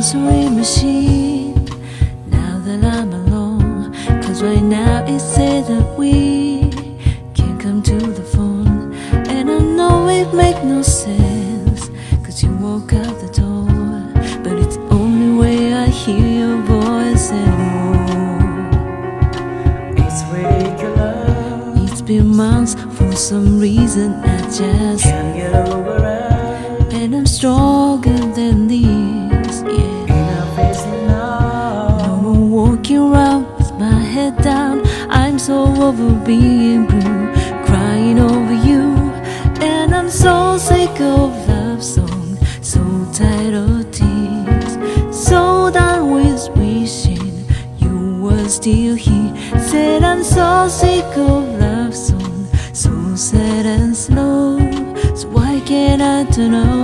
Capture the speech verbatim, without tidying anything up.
answering machine now that I'm alone. Cause right now it says that we can't come to the phone. And I know it makes no sense, cause you walk out the door. But it's the only way I hear your voice anymore. It's ridiculous. It's been months, for some reason I just can't get over it. And I'm stronger than this, yeah. Enough is enough. No more walking around with my head down. I'm so over being blue, crying over you. And I'm so sick of love songs, so tired of tears, so done with wishing you were still here. Said I'm so sick of love songs, so sad and slow. So why can't I turn on